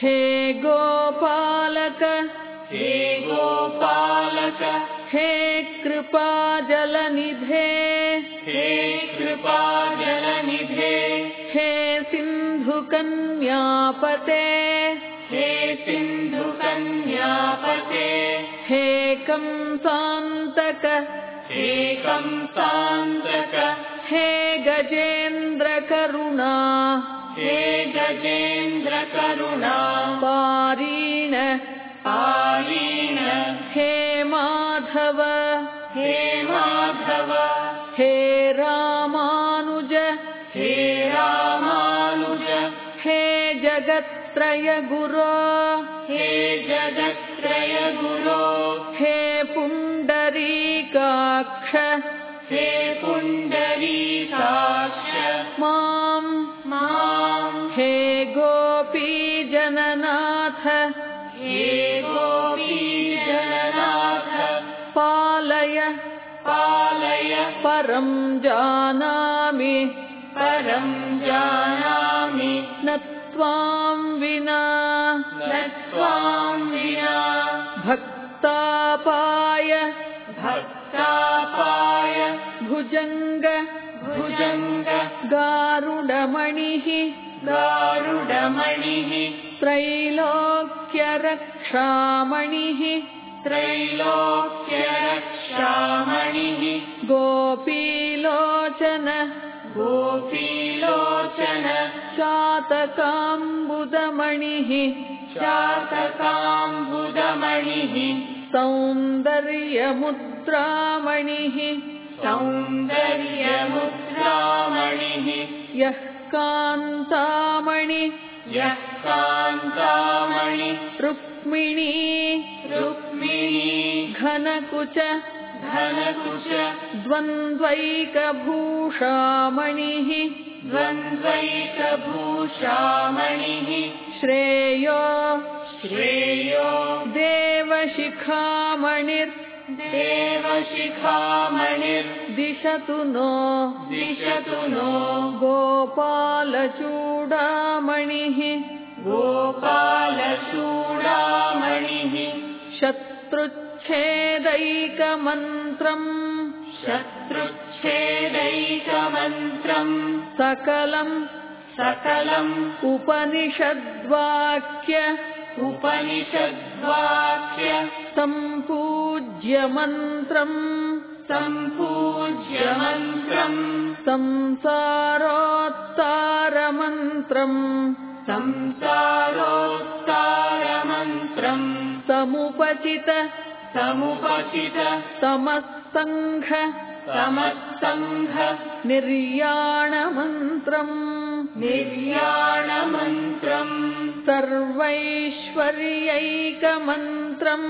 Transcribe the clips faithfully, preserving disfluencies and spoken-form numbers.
हे गोपालक हे गोपालक हे कृपाजलनिधे हे कृपाजलनिधे हे सिन्धुकन्यापते हे सिन्धुकन्यापते हे कंसान्तक हे कंसान्तक हे गजेन्द्रकरुणा हे गजेन्द्रकरुणा पारीण पारीण हे माधव हे माधव हे रामानुज हे रामानुज हे जगत्त्रय गुरो हे जगत्त्रय गुरो हे पुण्डरीकाक्ष हे पुण्डरीकाक्ष मां मां हे गोपीजननाथ हे गोपीजननाथ पालय पालय परं जानामि परं जानामि न त्वां विना न त्वां विना भक्तापाय भक्तापाय भुजङ्ग भुजङ्ग गारुडमणिः गारुडमणिः त्रैलोक्यरक्षामणिः त्रैलोक्यरक्षामणिः गोपीलोचन गोपीलोचन चातकाम्बुदमणिः चातकाम्बुदमणिः सौन्दर्यमुद्रामणिः सौन्दर्यमुद्रामणिः यः कान्तामणि यः कान्तामणि रुक्मिणी रुक्मिणी घनकुच घनकुच द्वन्द्वैकभूषामणिः द्वन्द्वैकभूषामणिः श्रेयो श्रेयो देवशिखामणिर् देवशिखामणिर्दिशतु नो दिशतु नो गोपालचूडामणिः गोपालचूडामणिः शत्रुच्छेदैकमन्त्रम् शत्रुच्छेदैकमन्त्रम् सकलम् सकलम् उपनिषद्वाक्य उपनिषद्वाक्य सम्पूज्य मन्त्रम् सम्पूज्य मन्त्रम् संसारोत्तारमन्त्रम् संसारोत्तारमन्त्रम् समुपचित समुपचित तमस्सङ्घ तमस्सङ्घ निर्याणमन्त्रम् निर्याणमन्त्रम् सर्वैश्वर्यैकमन्त्रम्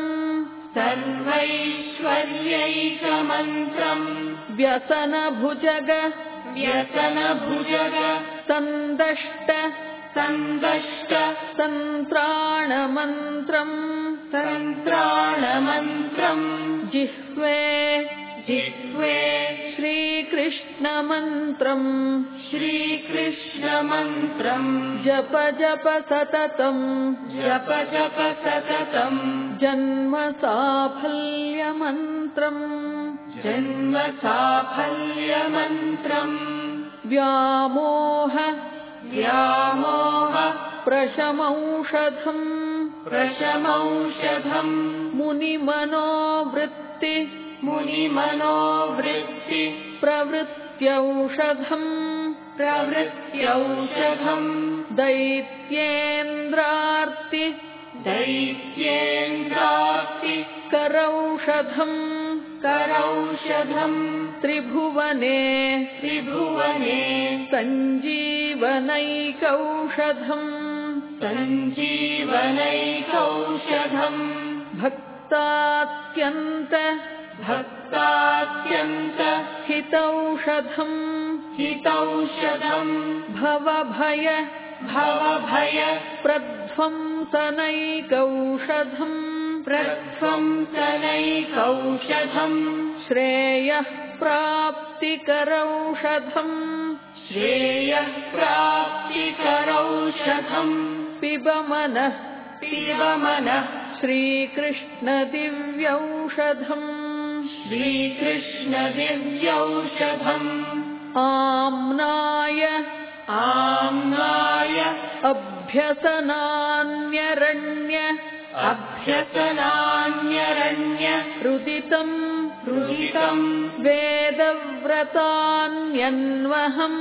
सर्वैश्वर्यैकमन्त्रम् व्यसनभुजग व्यसनभुजग सन्दष्ट सन्दष्ट सन्त्राणमन्त्रम् सन्त्राणमन्त्रम् जिह्वे जिह्वे श्रीकृष्णमन्त्रम् श्रीकृष्णमन्त्रम् जप जप सततम् जप जप सततम् जन्म साफल्यमन्त्रम् जन्म साफल्यमन्त्रम् व्यामोह व्यामोह प्रशमौषधम् प्रशमौषधम् मुनिमनोवृत्ति मुनिमनोवृत्ति प्रवृत्त्यौषधम् प्रवृत्त्यौषधम् दैत्येन्द्रार्ति दैत्येन्द्रार्ति करौषधम् करौषधम् त्रिभुवने त्रिभुवने सञ्जीवनैकौषधम् सञ्जीवनैकौषधम् भक्तात्यन्त भक्तात्यन्त हितौषधम् हितौषधम् भवभय भवभय प्रध्वंसनैकौषधम् प्रध्वंसनैकौषधम् श्रेयः प्राप्तिकरौषधम् श्रेयः प्राप्तिकरौषधम् पिब मनः पिब मनः श्रीकृष्णदिव्यौषधम् श्रीकृष्णदिव्यौषधम् आम्नाय आम्नाय अभ्यसनान्यरण्य अभ्यसनान्यरण्य रुदितम् रुदितम् वेदव्रतान्यन्वहम्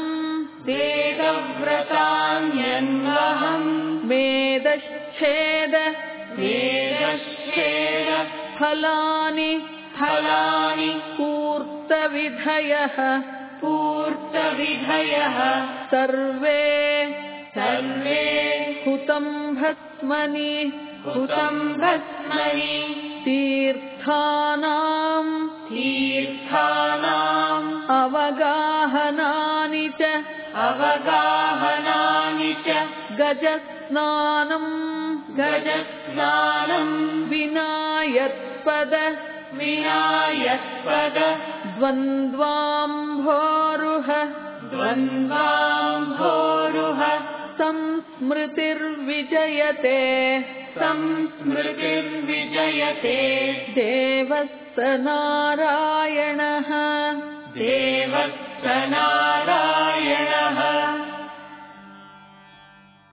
वेदव्रतान्यन्वहम् मेदच्छेद वेदच्छेद फलानि फलानि पूर्तविधयः पूर्तविधयः सर्वे सर्वे हुतं भस्मनि हुतं भस्मनि तीर्थानाम् तीर्थानाम् अवगाहनानि च अवगाहनानि च गजस्नानम् गजस्नानम् विना यत्पद विनायत्पद द्वन्द्वाम्भोरुह द्वन्द्वाम्भोरुह संस्मृतिर्विजयते संस्मृतिर्विजयते देवः स नारायणः देवः स नारायणः